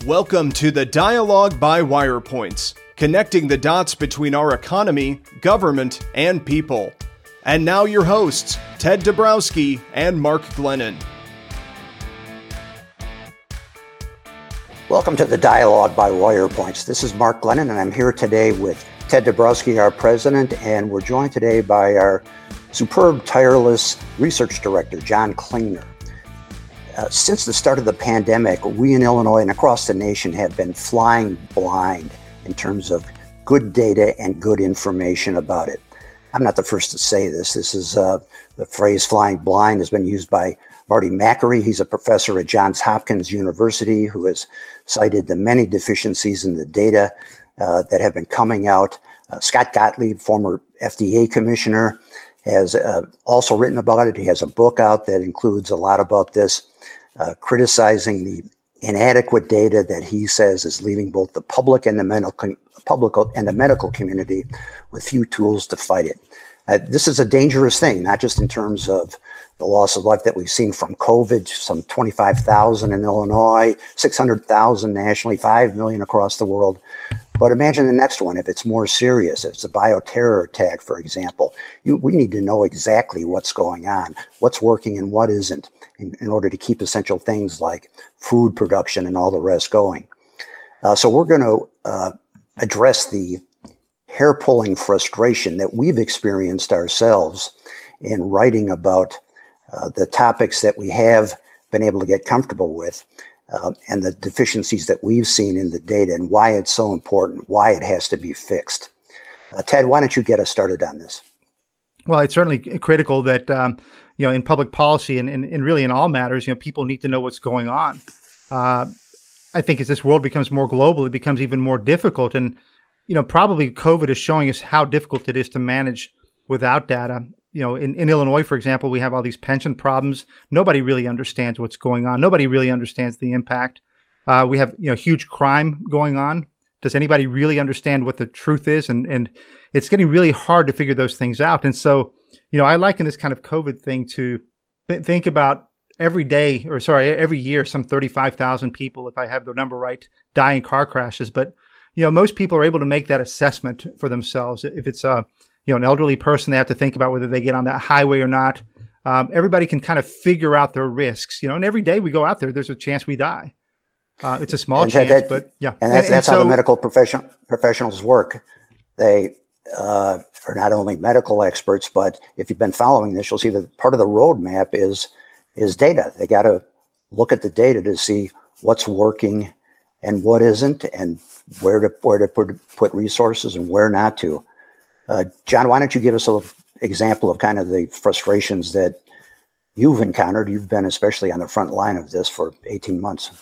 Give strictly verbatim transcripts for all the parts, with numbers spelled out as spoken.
Welcome to the Dialogue by WirePoints, connecting the dots between our economy, government, and people. And now your hosts, Ted Dabrowski and Mark Glennon. Welcome to the Dialogue by WirePoints. This is Mark Glennon, and I'm here today with Ted Dabrowski, our president, and we're joined today by our superb, tireless research director, John Klingner. Uh, since the start of the pandemic, we in Illinois and across the nation have been flying blind in terms of good data and good information about it. I'm not the first to say this. This is uh, the phrase flying blind has been used by Marty Makary. He's a professor at Johns Hopkins University who has cited the many deficiencies in the data uh, that have been coming out. Uh, Scott Gottlieb, former F D A commissioner, has uh, also written about it. He has a book out that includes a lot about this, uh, criticizing the inadequate data that he says is leaving both the public and the medical public and the medical community with few tools to fight it. Uh, this is a dangerous thing, not just in terms of the loss of life that we've seen from COVID, some twenty-five thousand in Illinois, six hundred thousand nationally, five million across the world. But imagine the next one, if it's more serious, if it's a bioterror attack, for example. You, we need to know exactly what's going on, what's working and what isn't, in, in order to keep essential things like food production and all the rest going. Uh, so we're going to uh, address the hair-pulling frustration that we've experienced ourselves in writing about uh, the topics that we have been able to get comfortable with. Uh, and the deficiencies that we've seen in the data and why it's so important, why it has to be fixed. Uh, Ted, why don't you get us started on this? Well, it's certainly critical that, um, you know, in public policy and, and, and really in all matters, you know, people need to know what's going on. Uh, I think as this world becomes more global, it becomes even more difficult. And, you know, probably COVID is showing us how difficult it is to manage without data. You know, in, in Illinois, for example, we have all these pension problems. Nobody really understands what's going on. Nobody really understands the impact. Uh, we have, you know, huge crime going on. Does anybody really understand what the truth is? And and it's getting really hard to figure those things out. And so, you know, I liken this kind of COVID thing to th- think about every day, or sorry, every year, some thirty-five thousand people, if I have the number right, die in car crashes. But, you know, most people are able to make that assessment for themselves. If it's a you know, an elderly person, they have to think about whether they get on that highway or not. Um, everybody can kind of figure out their risks, you know, and every day we go out there, there's a chance we die. Uh, it's a small and chance, that, but yeah. And that's, and, that's and how so, the medical profession, professionals work. They uh, are not only medical experts, but if you've been following this, you'll see that part of the roadmap is, is data. They got to look at the data to see what's working and what isn't, and where to, where to put, put resources and where not to. Uh, John, why don't you give us an example of kind of the frustrations that you've encountered? You've been especially on the front line of this for eighteen months.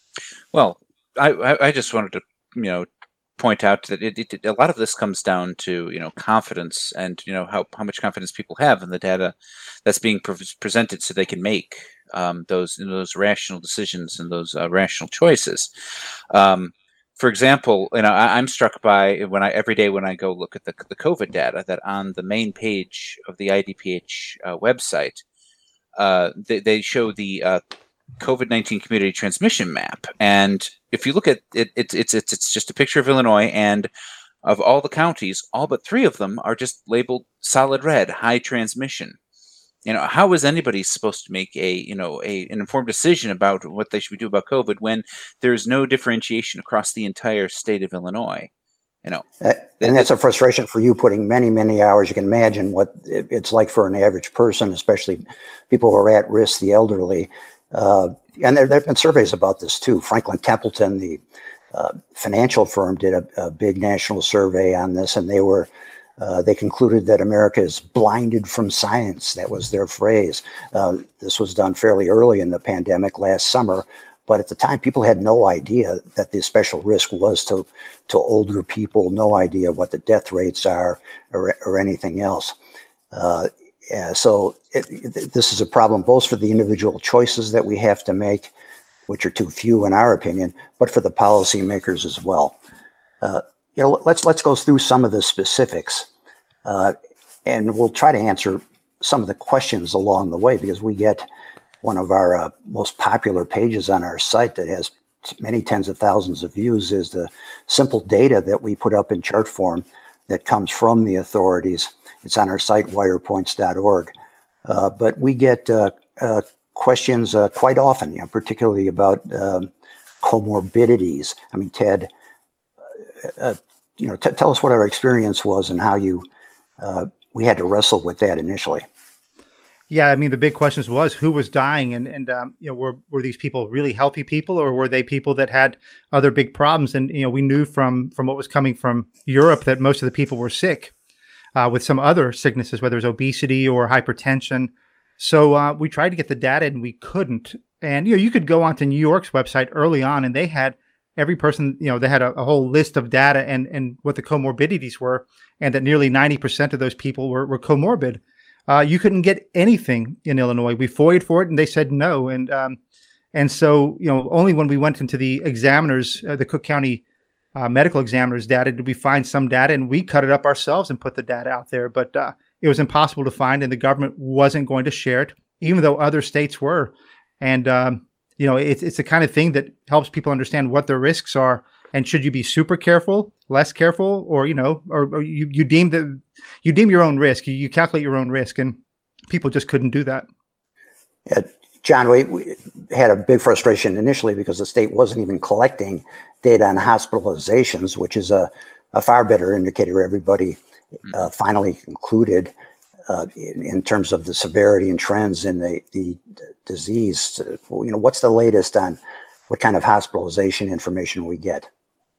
Well, I, I just wanted to, you know, point out that it, it, a lot of this comes down to, you know, confidence and, you know, how, how much confidence people have in the data that's being pre- presented so they can make um, those, you know, those rational decisions and those uh, rational choices. Um, For example, you know, I, I'm struck by when I every day when I go look at the the COVID data that on the main page of the I D P H uh, website, uh, they, they show the uh, COVID nineteen community transmission map, and if you look at it, it's it's it's it's just a picture of Illinois, and of all the counties, all but three of them are just labeled solid red, high transmission. You know, how is anybody supposed to make a, you know, a an informed decision about what they should do about COVID when there's no differentiation across the entire state of Illinois? You know, uh, and that's a frustration for you, putting many, many hours. You can imagine what it's like for an average person, especially people who are at risk, the elderly. Uh, and there, there have been surveys about this too. Franklin Templeton, the uh, financial firm, did a, a big national survey on this, and they were Uh, they concluded that America is blinded from science. That was their phrase. Uh, this was done fairly early in the pandemic last summer, but at the time, people had no idea that the special risk was to, to older people, no idea what the death rates are or, or anything else. Uh, yeah, so it, it, this is a problem both for the individual choices that we have to make, which are too few in our opinion, but for the policymakers as well. Uh, You know, let's let's go through some of the specifics, uh, and we'll try to answer some of the questions along the way, because we get one of our uh, most popular pages on our site that has many tens of thousands of views is the simple data that we put up in chart form that comes from the authorities. It's on our site, wire points dot org. Uh, but we get uh, uh, questions uh, quite often, you know, particularly about um, comorbidities. I mean, Ted, uh, you know, t- tell us what our experience was and how you uh, we had to wrestle with that initially. Yeah, I mean, the big questions was who was dying, and and um, you know, were were these people really healthy people, or were they people that had other big problems? And you know, we knew from from what was coming from Europe that most of the people were sick uh, with some other sicknesses, whether it was obesity or hypertension. So uh, we tried to get the data, and we couldn't. And you know, you could go onto New York's website early on, and they had every person. You know, they had a, a whole list of data and and what the comorbidities were, and that nearly ninety percent of those people were were comorbid. Uh, you couldn't get anything in Illinois. We F O I'd for it, and they said no. And um, and so, you know, only when we went into the examiners, uh, the Cook County uh, medical examiners data, did we find some data, and we cut it up ourselves and put the data out there. But uh, it was impossible to find, and the government wasn't going to share it, even though other states were. And um, you know, it's it's the kind of thing that helps people understand what the risks are. And should you be super careful, less careful, or, you know, or, or you, you deem the, you deem your own risk, you, you calculate your own risk, and people just couldn't do that. Yeah, John, we, we had a big frustration initially because the state wasn't even collecting data on hospitalizations, which is a, a far better indicator. Everybody uh, finally concluded uh, in, in terms of the severity and trends in the, the disease. You know, what's the latest on what kind of hospitalization information we get?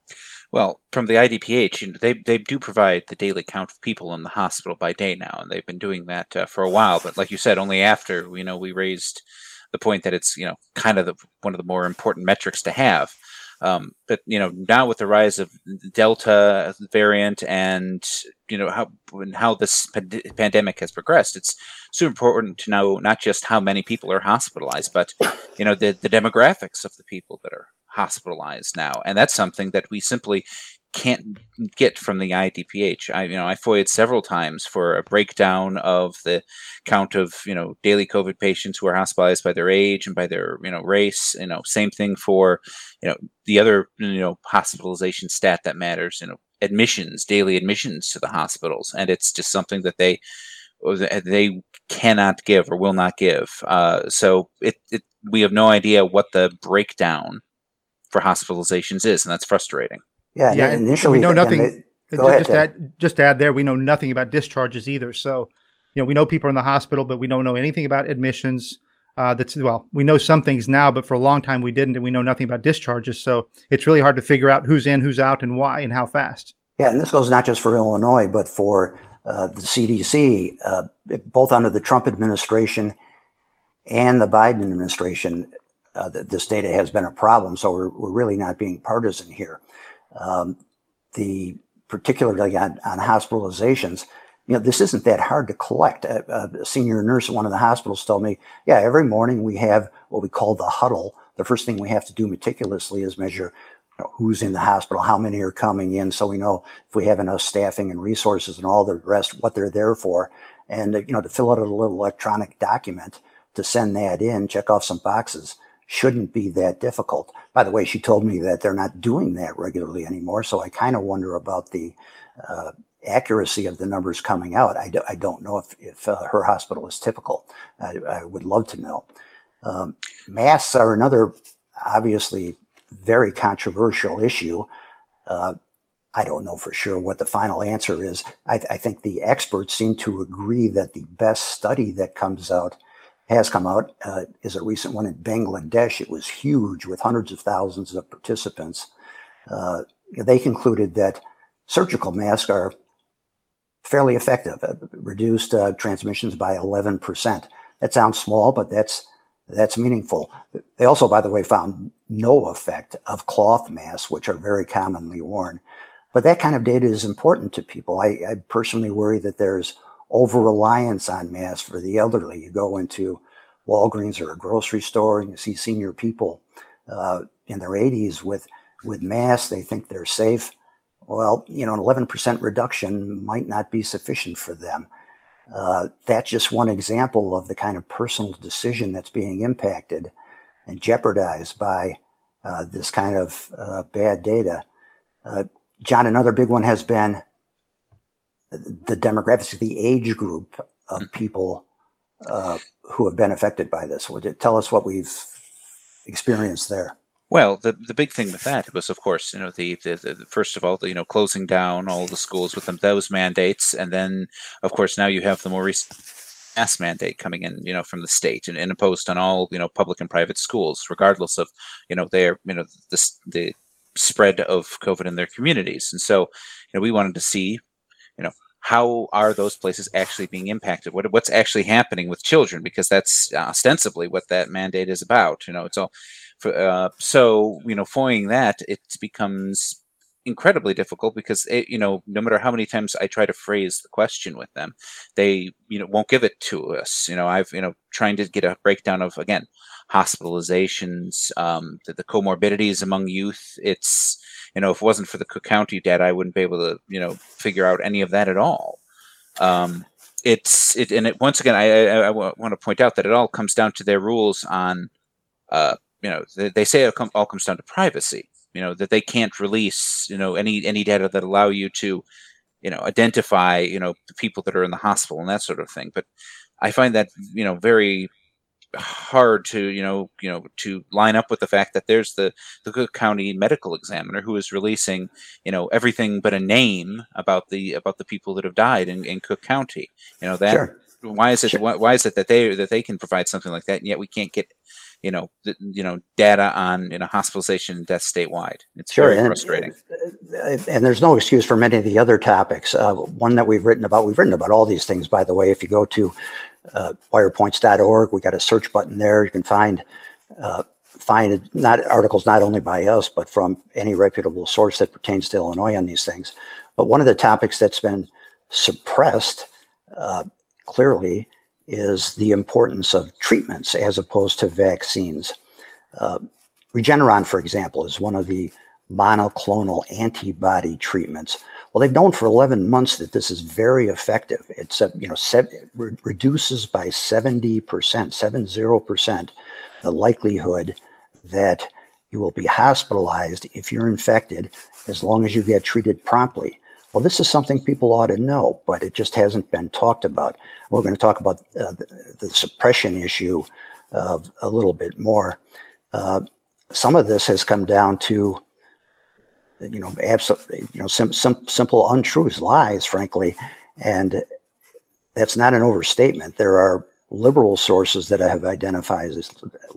Well, from the I D P H, you know, they they do provide the daily count of people in the hospital by day now, and they've been doing that uh, for a while. But like you said, only after you know we raised the point that it's you know kind of the, one of the more important metrics to have. Um, but you know now with the rise of the Delta variant and you know how how this pand- pandemic has progressed, it's super important to know not just how many people are hospitalized, but you know the the demographics of the people that are hospitalized now, and that's something that we simply can't get from the I D P H. I, you know, I F O I'd several times for a breakdown of the count of, you know, daily COVID patients who are hospitalized by their age and by their, you know, race. You know, same thing for, you know, the other, you know, hospitalization stat that matters. You know, admissions, daily admissions to the hospitals, and it's just something that they they cannot give or will not give. Uh, so it, it we have no idea what the breakdown for hospitalizations is, and that's frustrating. Yeah, yeah. Initially, we know nothing. They, go just, ahead, add, just add there, we know nothing about discharges either. So, you know, we know people are in the hospital, but we don't know anything about admissions. Uh, that's well, we know some things now, but for a long time we didn't, and we know nothing about discharges. So it's really hard to figure out who's in, who's out, and why, and how fast. Yeah, and this goes not just for Illinois, but for uh, the C D C, uh, both under the Trump administration and the Biden administration. Uh, this data has been a problem, so we're, we're really not being partisan here. Um, the particularly on, on hospitalizations, you know, this isn't that hard to collect. A, a senior nurse at one of the hospitals told me, yeah, every morning we have what we call the huddle. The first thing we have to do meticulously is measure you know, who's in the hospital, how many are coming in, so we know if we have enough staffing and resources and all the rest, what they're there for. And, uh, you know, to fill out a little electronic document to send that in, check off some boxes, shouldn't be that difficult. By the way, she told me that they're not doing that regularly anymore, so I kind of wonder about the uh, accuracy of the numbers coming out. I, do, I don't know if, if uh, her hospital is typical. I, I would love to know. Um, masks are another obviously very controversial issue. Uh, I don't know for sure what the final answer is. I, I think the experts seem to agree that the best study that comes out has come out uh, is a recent one in Bangladesh. It was huge with hundreds of thousands of participants. Uh, they concluded that surgical masks are fairly effective, uh, reduced uh, transmissions by eleven percent. That sounds small, but that's that's meaningful. They also, by the way, found no effect of cloth masks, which are very commonly worn. But that kind of data is important to people. I, I personally worry that there's over-reliance on masks for the elderly. You go into Walgreens or a grocery store and you see senior people uh, in their eighties with, with masks. They think they're safe. Well, you know, an eleven percent reduction might not be sufficient for them. Uh, that's just one example of the kind of personal decision that's being impacted and jeopardized by uh, this kind of uh, bad data. Uh, John, another big one has been the demographics, the age group of people uh, who have been affected by this. Would you tell us what we've experienced there? Well, the the big thing with that was, of course, you know, the, the, the first of all, the, you know, closing down all the schools with them, those mandates, and then, of course, now you have the more recent mask mandate coming in, you know, from the state and, and imposed on all, you know, public and private schools, regardless of, you know, their, you know, the the spread of COVID in their communities. And so, you know, we wanted to see, you know, how are those places actually being impacted? What what's actually happening with children? Because that's ostensibly what that mandate is about. You know, it's all. For, uh, so, you know, following that, it becomes incredibly difficult because, it, you know, no matter how many times I try to phrase the question with them, they, you know, won't give it to us. You know, I've, you know, trying to get a breakdown of, again, hospitalizations, um, the, the comorbidities among youth. It's, you know, if it wasn't for the Cook County data, I wouldn't be able to, you know, figure out any of that at all. Um, it's, it, and it, once again, I, I, I want to point out that it all comes down to their rules on, uh, you know, they, they say it com- all comes down to privacy, you know, that they can't release, you know, any, any data that allow you to, you know, identify, you know, the people that are in the hospital and that sort of thing. But I find that, you know, very hard to, you know, you know, to line up with the fact that there's the, the Cook County medical examiner who is releasing, you know, everything but a name about the, about the people that have died in, in Cook County. You know, that, Sure. why is it, Sure. why, why is it that they, that they can provide something like that and yet we can't get, you know, the, you know, data on, you know, hospitalization and death statewide? It's Sure. very and, frustrating. And there's no excuse for many of the other topics. Uh, one that we've written about, we've written about all these things, by the way. If you go to uh, wirepoints dot org, we got a search button there. You can find uh, find not articles not only by us, but from any reputable source that pertains to Illinois on these things. But one of the topics that's been suppressed uh, clearly is the importance of treatments as opposed to vaccines. Uh, Regeneron, for example, is one of the monoclonal antibody treatments. Well, they've known for eleven months that this is very effective. It's, uh, you know, se- re- reduces by seventy percent, seventy percent, the likelihood that you will be hospitalized if you're infected as long as you get treated promptly. Well, this is something people ought to know, but it just hasn't been talked about. We're going to talk about uh, the, the suppression issue uh, a little bit more. Uh, some of this has come down to, you know, absolutely, you know, sim- sim- simple untruths, lies, frankly, and that's not an overstatement. There are liberal sources that I have identified as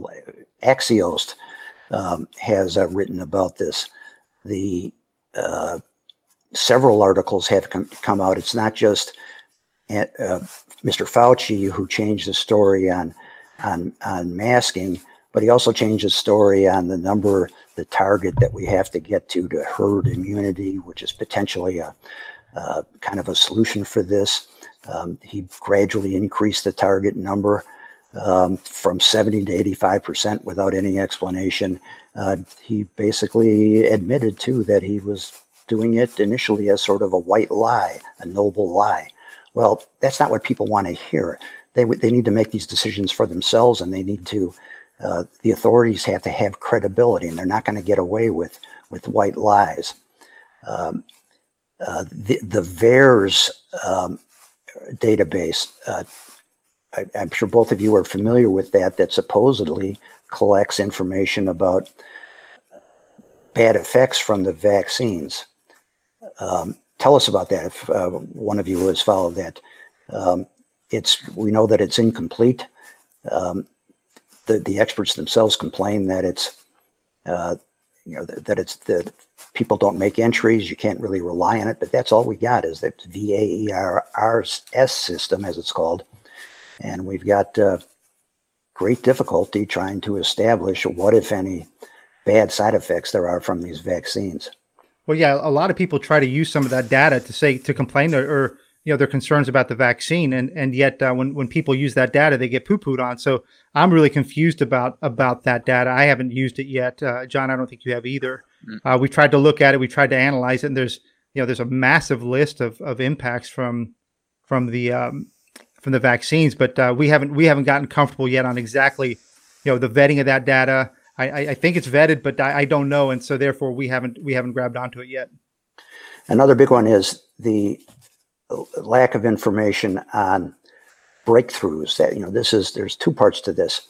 Axios um, has uh, written about this. The uh, Several articles have com- come out. It's not just uh, Mister Fauci who changed the story on, on on masking, but he also changed the story on the number, the target that we have to get to to herd immunity, which is potentially a uh, kind of a solution for this. Um, he gradually increased the target number um, from seventy to eighty-five percent without any explanation. Uh, he basically admitted too that he was doing it initially as sort of a white lie, a noble lie. Well, that's not what people want to hear. They they need to make these decisions for themselves, and they need to. Uh, the authorities have to have credibility, and they're not going to get away with with white lies. Um, uh, the the VAERS um, database, uh, I, I'm sure both of you are familiar with that. That supposedly collects information about bad effects from the vaccines. Um, tell us about that if uh, one of you has followed that. Um, it's we know that it's incomplete. Um, the the experts themselves complain that it's uh, you know that, that it's that people don't make entries. You can't really rely on it. But that's all we got is that V A E R S system, as it's called, and we've got uh, great difficulty trying to establish what, if any, bad side effects there are from these vaccines. Well, yeah, a lot of people try to use some of that data to say to complain or, or you know their concerns about the vaccine, and and yet uh, when when people use that data, they get poo-pooed on. So I'm really confused about about that data. I haven't used it yet, uh, John. I don't think you have either. Uh, we tried to look at it, we tried to analyze it, and there's you know there's a massive list of of impacts from from the um, from the vaccines, but uh, we haven't we haven't gotten comfortable yet on exactly you know the vetting of that data. I, I, I think it's vetted, but I, I don't know, and so therefore we haven't we haven't grabbed onto it yet. Another big one is the lack of information on breakthroughs. That, you know, this is there's two parts to this.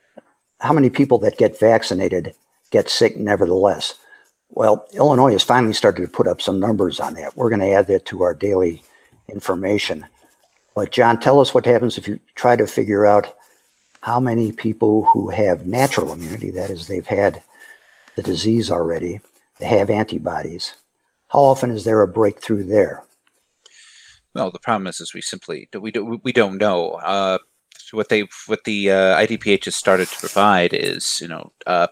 How many people that get vaccinated get sick nevertheless? Well, Illinois has finally started to put up some numbers on that. We're going to add that to our daily information. But John, tell us what happens if you try to figure out how many people who have natural immunity, that is, they've had the disease already, they have antibodies. How often is there a breakthrough there? Well, the problem is, is we simply we don't we don't know. Uh, what they what the uh, I D P H has started to provide is, you know, uh,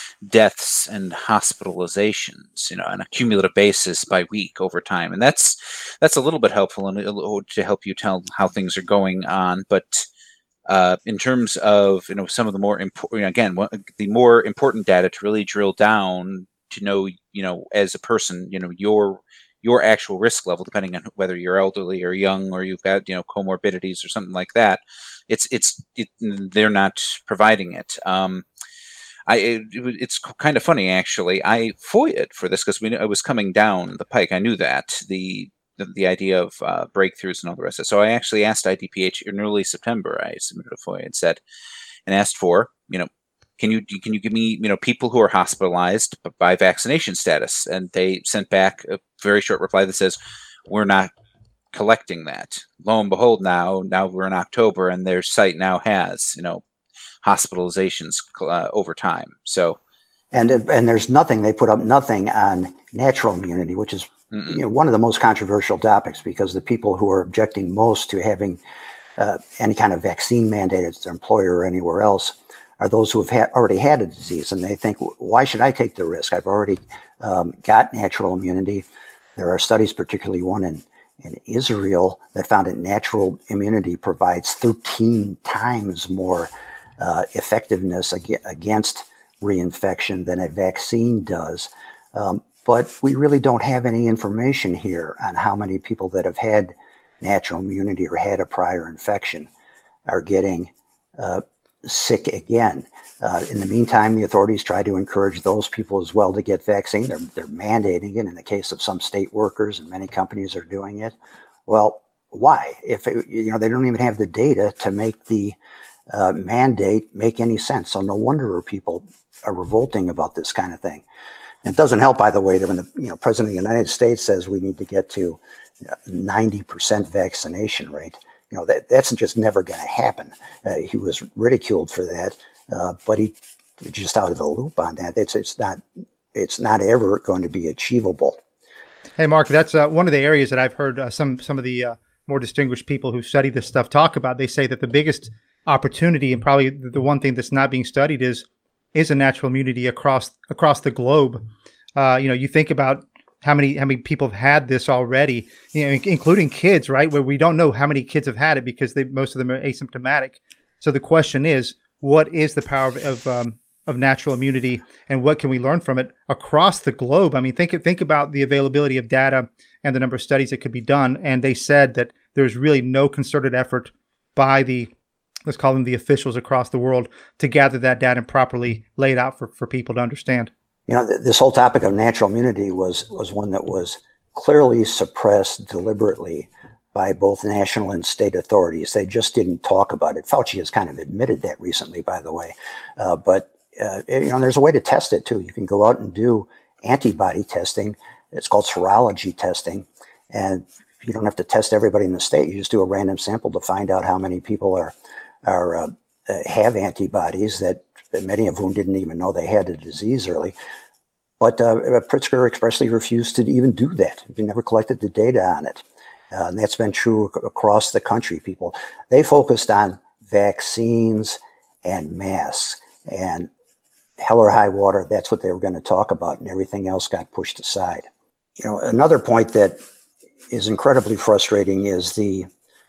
deaths and hospitalizations, you know, on a cumulative basis by week over time, and that's that's a little bit helpful and to help you tell how things are going on. But uh, in terms of, you know, some of the more important, again, the more important data to really drill down to know, you know, as a person, you know, your your actual risk level, depending on whether you're elderly or young or you've got, you know, comorbidities or something like that. It's it's it, they're not providing it. Um, I it, it's kind of funny actually. I FOIA'd for this because we it was coming down the pike. I knew that the the, the idea of uh, breakthroughs and all the rest of it. So I actually asked I D P H in early September. I submitted a FOIA and said and asked for, you know, can you can you give me, you know, people who are hospitalized by vaccination status? And they sent back a very short reply that says, we're not collecting that. Lo and behold, now now we're in October and their site now has, you know, hospitalizations uh, over time. So, and and there's nothing, they put up nothing on natural immunity, which is mm-mm. you know, one of the most controversial topics, because the people who are objecting most to having uh, any kind of vaccine mandate at their employer or anywhere else are those who have ha- already had a disease, and they think, why should I take the risk? I've already um, got natural immunity. There are studies, particularly one in in Israel, that found that natural immunity provides thirteen times more uh, effectiveness ag- against reinfection than a vaccine does. Um, but we really don't have any information here on how many people that have had natural immunity or had a prior infection are getting uh, sick again. Uh, in the meantime, the authorities try to encourage those people as well to get vaccine. They're, they're mandating it in the case of some state workers, and many companies are doing it. Well, why? If it, you know, they don't even have the data to make the uh, mandate make any sense. So no wonder people are revolting about this kind of thing. And it doesn't help, by the way, that when the you know President of the United States says we need to get to ninety percent vaccination rate, you know, that that's just never going to happen. Uh, he was ridiculed for that. Uh, but he just out of the loop on that. It's it's not it's not ever going to be achievable. Hey, Mark, that's uh, one of the areas that I've heard uh, some some of the uh, more distinguished people who study this stuff talk about. They say that the biggest opportunity, and probably the one thing that's not being studied, is is a natural immunity across across the globe. Uh, you know, you think about how many how many people have had this already, you know, including kids, right? Where we don't know how many kids have had it because they most of them are asymptomatic. So the question is, what is the power of of, um, of natural immunity, and what can we learn from it across the globe? I mean, think think about the availability of data and the number of studies that could be done. And they said that there's really no concerted effort by the, let's call them the officials across the world, to gather that data and properly lay it out for, for people to understand. You know, th- this whole topic of natural immunity was was one that was clearly suppressed deliberately by both national and state authorities. They just didn't talk about it. Fauci has kind of admitted that recently, by the way. Uh, but, uh, you know, there's a way to test it, too. You can go out and do antibody testing. It's called serology testing. And you don't have to test everybody in the state. You just do a random sample to find out how many people are are uh, have antibodies, that, that many of whom didn't even know they had the disease early. But uh, Pritzker expressly refused to even do that. He never collected the data on it. Uh, and that's been true ac- across the country. People, they focused on vaccines and masks, and hell or high water, that's what they were going to talk about, and everything else got pushed aside. You know, another point that is incredibly frustrating is the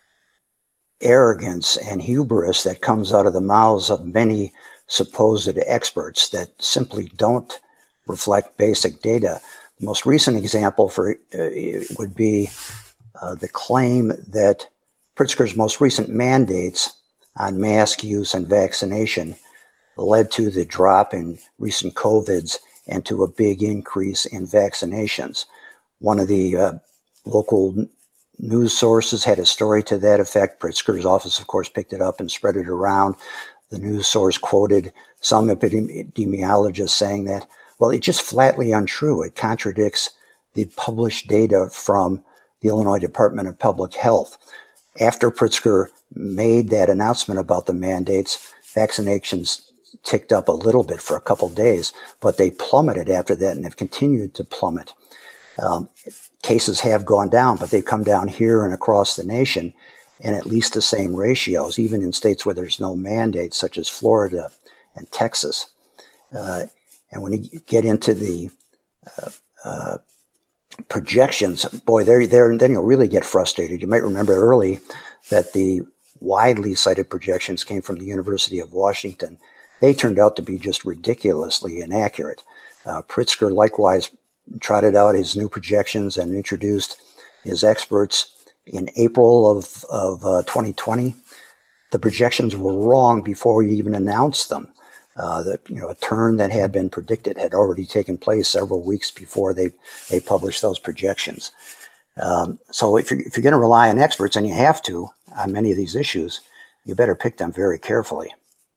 arrogance and hubris that comes out of the mouths of many supposed experts that simply don't reflect basic data. The most recent example for uh, would be Uh, the claim that Pritzker's most recent mandates on mask use and vaccination led to the drop in recent COVIDs and to a big increase in vaccinations. One of the uh, local n- news sources had a story to that effect. Pritzker's office, of course, picked it up and spread it around. The news source quoted some epidemiologists saying that, well, it's just flatly untrue. It contradicts the published data from the Illinois Department of Public Health. After Pritzker made that announcement about the mandates, vaccinations ticked up a little bit for a couple days, but they plummeted after that and have continued to plummet. Um, cases have gone down, but they've come down here and across the nation in at least the same ratios, even in states where there's no mandates, such as Florida and Texas. Uh, and when you get into the uh, uh, projections, boy, there, there, then you'll really get frustrated. You might remember early that the widely cited projections came from the University of Washington. They turned out to be just ridiculously inaccurate. Uh, Pritzker likewise trotted out his new projections and introduced his experts in April of, of uh, twenty twenty. The projections were wrong before he even announced them. Uh, the, you know, a turn that had been predicted had already taken place several weeks before they, they published those projections. Um, so if you're, if you're going to rely on experts, and you have to on many of these issues, you better pick them very carefully.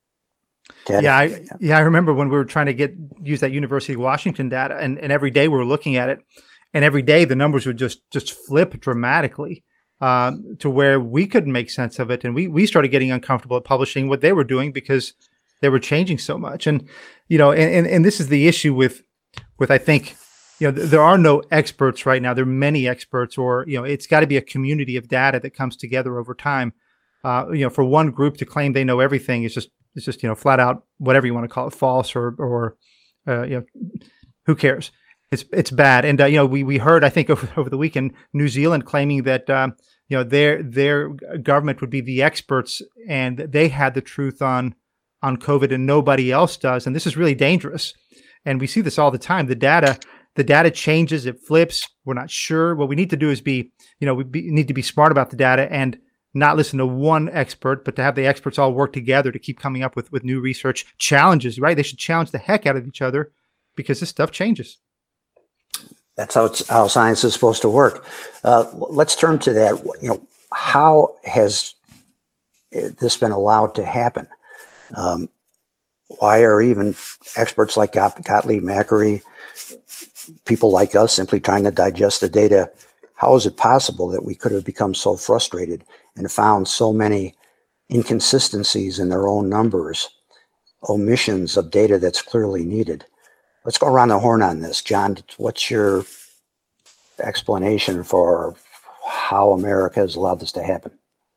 Ted? Yeah, I, yeah, I remember when we were trying to get use that University of Washington data, and, and every day we were looking at it, and every day the numbers would just just flip dramatically um, to where we couldn't make sense of it, and we we started getting uncomfortable at publishing what they were doing because they were changing so much. And you know, and and, and this is the issue with with I think you know th- there are no experts right now. There are many experts, or you know, it's got to be a community of data that comes together over time. Uh, you know, for one group to claim they know everything is just it's just you know flat out whatever you want to call it, false or or uh, you know who cares? It's it's bad. And uh, you know we we heard I think over, over the weekend New Zealand claiming that um, you know their their government would be the experts and they had the truth on on COVID and nobody else does. And this is really dangerous. And we see this all the time. The data the data changes, it flips. We're not sure. What we need to do is be you know we be, need to be smart about the data and not listen to one expert, but to have the experts all work together to keep coming up with, with new research challenges, right? They should challenge the heck out of each other because this stuff changes. That's how it's, how science is supposed to work. Uh, let's turn to that. You know, how has this been allowed to happen? Um, why are even experts like Gottlieb Macri, people like us, simply trying to digest the data? How is it possible that we could have become so frustrated and found so many inconsistencies in their own numbers, omissions of data that's clearly needed? Let's go around the horn on this. John, what's your explanation for how America has allowed this to happen?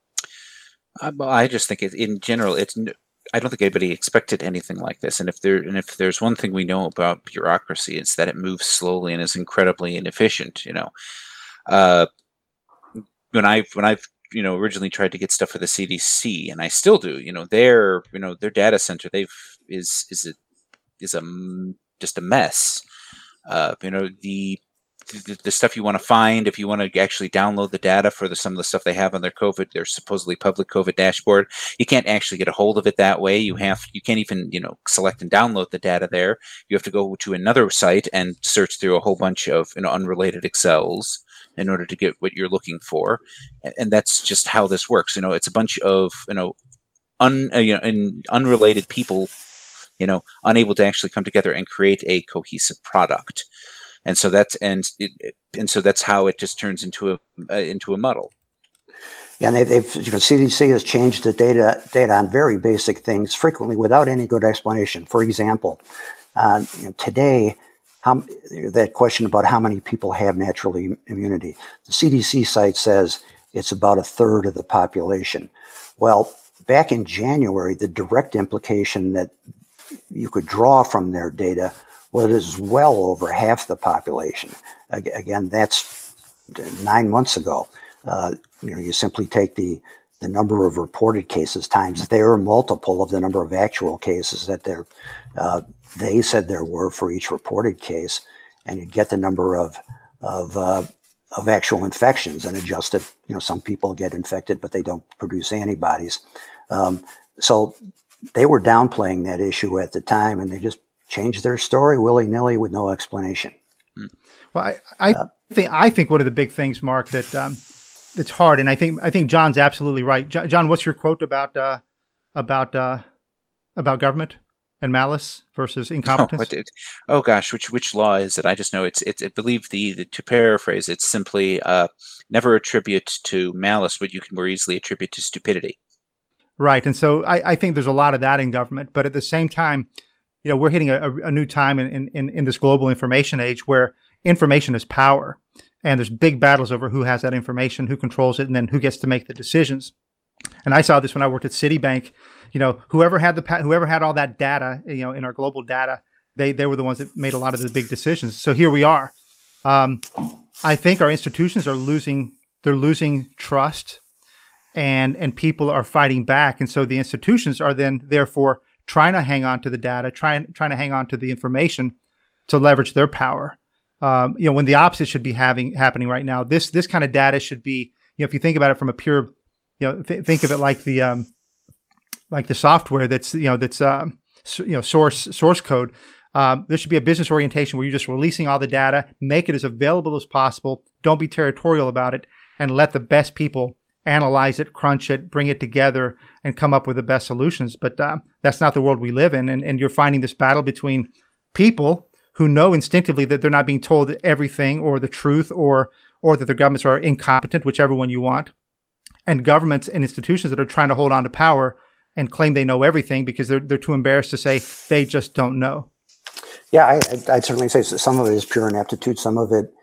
Uh, well, I just think it, in general, it's. I don't think anybody expected anything like this. And if there, and if there's one thing we know about bureaucracy, it's that it moves slowly and is incredibly inefficient. You know, uh, when I when I've you know originally tried to get stuff for the C D C, and I still do. You know, their you know their data center they've is is a is a just a mess. Uh, you know the, the the stuff you want to find if you want to actually download the data for the, some of the stuff they have on their COVID, their supposedly public COVID dashboard. You can't actually get a hold of it that way. You have you can't even you know select and download the data there. You have to go to another site and search through a whole bunch of you know unrelated Excels in order to get what you're looking for, and, and that's just how this works. You know, it's a bunch of you know un uh, you know and unrelated people. You know, unable to actually come together and create a cohesive product, and so that's and it, and so that's how it just turns into a uh, into a muddle. Yeah, and they, they've you know C D C has changed the data data on very basic things frequently without any good explanation. For example, uh, you know, today, how that question about how many people have natural immunity, the C D C site says it's about a third of the population. Well, back in January, the direct implication that you could draw from their data was well over half the population. Again, that's nine months ago. Uh, you know, you simply take the the number of reported cases times their multiple of the number of actual cases that they're, uh, they said there were for each reported case, and you get the number of of uh, of actual infections and adjust it. You know, some people get infected, but they don't produce antibodies. Um, so they were downplaying that issue at the time, and they just changed their story willy-nilly with no explanation. Well, I, I uh, think I think one of the big things, Mark, that um, that's hard, and I think I think John's absolutely right. John, John what's your quote about uh, about uh, about government and malice versus incompetence? Oh, oh gosh, which which law is it? I just know it's it's. I believe the, the to paraphrase, it's simply uh, never attribute to malice what you can more easily attribute to stupidity. Right, and so I, I think there's a lot of that in government, but at the same time, you know, we're hitting a, a new time in, in in this global information age where information is power, and there's big battles over who has that information, who controls it, and then who gets to make the decisions. And I saw this when I worked at Citibank. You know, whoever had the whoever had all that data, you know, in our global data, they they were the ones that made a lot of the big decisions. So here we are. Um, I think our institutions are losing they're losing trust, and and people are fighting back, and so the institutions are then therefore trying to hang on to the data, trying trying to hang on to the information to leverage their power. Um, you know, when the opposite should be having happening right now. This this kind of data should be, you know, if you think about it from a pure, you know, th- think of it like the um, like the software that's you know that's um, so, you know source source code. Um, there should be a business orientation where you're just releasing all the data, make it as available as possible. Don't be territorial about it, and let the best people analyze it, crunch it, bring it together, and come up with the best solutions. But uh, that's not the world we live in, and and you're finding this battle between people who know instinctively that they're not being told everything or the truth, or or that their governments are incompetent, whichever one you want, and governments and institutions that are trying to hold on to power and claim they know everything because they're they're too embarrassed to say they just don't know. Yeah, I, I'd certainly say some of it is pure ineptitude. Some of it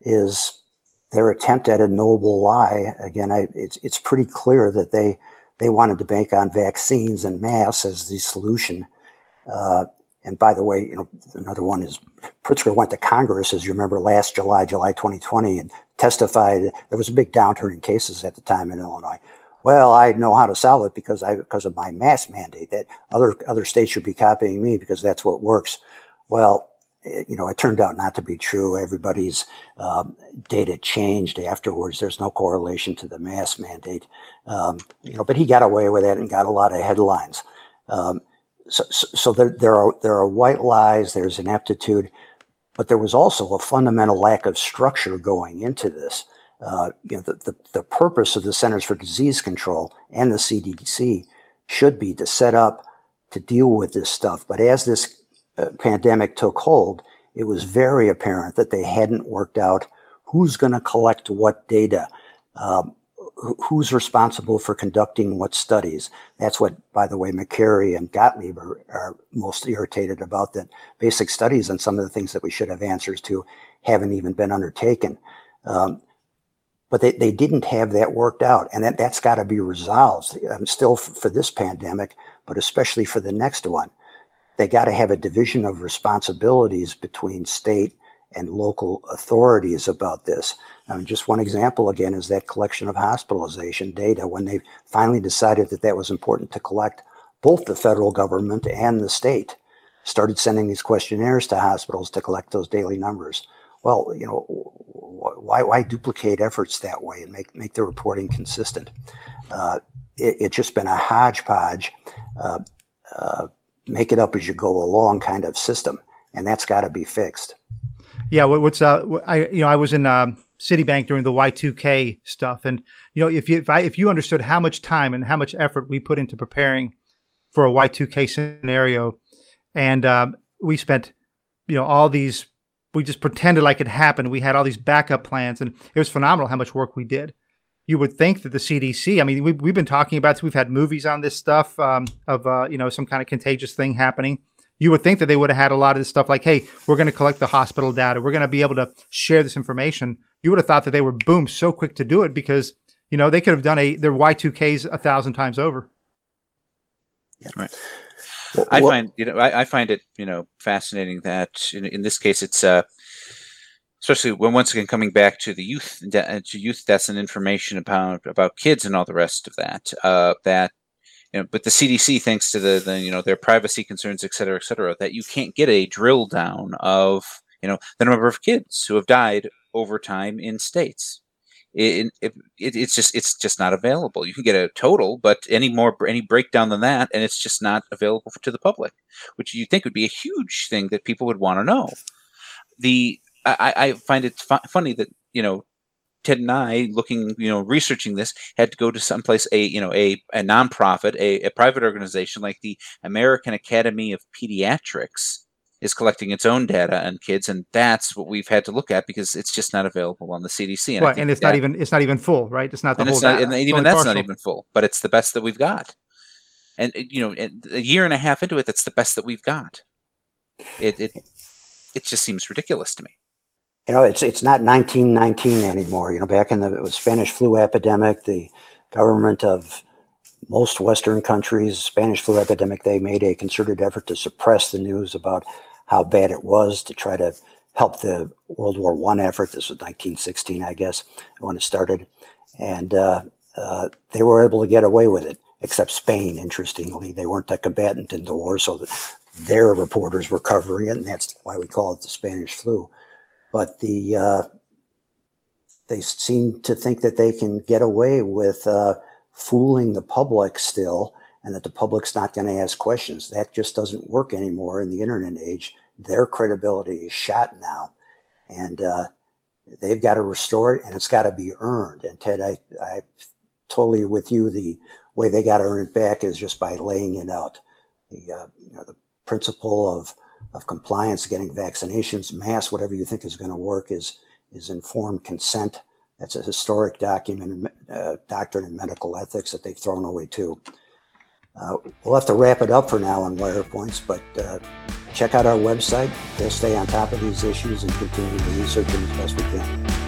is their attempt at a noble lie. Again, I, it's it's pretty clear that they they wanted to bank on vaccines and masks as the solution. Uh, And by the way, you know, another one is Pritzker went to Congress, as you remember, last July, July twenty twenty, and testified. There was a big downturn in cases at the time in Illinois. Well, I know how to solve it because I because of my mask mandate. That other other states should be copying me because that's what works. Well, it, you know, it turned out not to be true. Everybody's um, data changed afterwards. There's no correlation to the mask mandate. Um, you know, but he got away with it and got a lot of headlines. Um, So, so there, there are there are white lies. There's ineptitude, but there was also a fundamental lack of structure going into this. Uh, you know, the, the the purpose of the Centers for Disease Control and the C D C should be to set up to deal with this stuff. But as this uh, pandemic took hold, it was very apparent that they hadn't worked out who's going to collect what data. Um, Who's responsible for conducting what studies? That's what, by the way, McCary and Gottlieb are, are most irritated about, that basic studies on some of the things that we should have answers to haven't even been undertaken. Um, but they, they didn't have that worked out, and that, that's got to be resolved um, still f- for this pandemic, but especially for the next one. They got to have a division of responsibilities between state and local authorities about this. Um, just one example, again, is that collection of hospitalization data. When they finally decided that that was important to collect, both the federal government and the state started sending these questionnaires to hospitals to collect those daily numbers. Well, you know, why why duplicate efforts that way and make, make the reporting consistent? Uh, it, it's just been a hodgepodge, uh, uh, make it up as you go along kind of system, and that's got to be fixed. Yeah, what's uh, I you know I was in um, Citibank during the Y two K stuff, and you know if you if I if you understood how much time and how much effort we put into preparing for a Y two K scenario, and um, we spent you know all these we just pretended like it happened. We had all these backup plans, and it was phenomenal how much work we did. You would think that the C D C, I mean, we've we've been talking about this. We've had movies on this stuff um, of uh, you know some kind of contagious thing happening. You would think that they would have had a lot of this stuff like, hey, we're going to collect the hospital data. We're going to be able to share this information. You would have thought that they were, boom, so quick to do it because, you know, they could have done a their Y two Ks a thousand times over. Yeah, right. Well, I find, you know, I, I find it, you know, fascinating that in, in this case, it's uh, especially when once again coming back to the youth, to youth deaths and information about about kids and all the rest of that, uh, that. You know, but the C D C, thanks to the, the, you know, their privacy concerns, et cetera, et cetera, that you can't get a drill down of, you know, the number of kids who have died over time in states. it, it, it it's just it's just not available. You can get a total, but any more any breakdown than that, and it's just not available to the public, which you think would be a huge thing that people would want to know. The I, I find it fu- funny that you know Ted and I, looking you know researching this, had to go to someplace a you know a a nonprofit, a, a private organization like the American Academy of Pediatrics is collecting its own data on kids, and that's what we've had to look at because it's just not available on the C D C. And, right, and it's that, not even it's not even full, right? It's not the and whole it's not, data. and It's even only that's partial. not even full, but it's the best that we've got. And you know, a year and a half into it, that's the best that we've got. It it it just seems ridiculous to me. You know, it's it's not nineteen nineteen anymore. You know, back in the Spanish flu epidemic, the government of most Western countries, Spanish flu epidemic, they made a concerted effort to suppress the news about how bad it was to try to help the World War One effort. This was nineteen sixteen, I guess, when it started. And uh, uh, they were able to get away with it, except Spain, interestingly. They weren't a combatant in the war, so their reporters were covering it, and that's why we call it the Spanish flu. But the uh, they seem to think that they can get away with uh, fooling the public still, and that the public's not going to ask questions. That just doesn't work anymore in the internet age. Their credibility is shot now, and uh, they've got to restore it, and it's got to be earned. And Ted, I, I totally with you. The way they got to earn it back is just by laying it out. The uh, you know the principle of of compliance, getting vaccinations, masks, whatever you think is going to work is is informed consent. That's a historic document, uh, doctrine in medical ethics that they've thrown away too. Uh, we'll have to wrap it up for now on Wire Points, but uh, check out our website. We'll stay on top of these issues and continue to research them as best we can.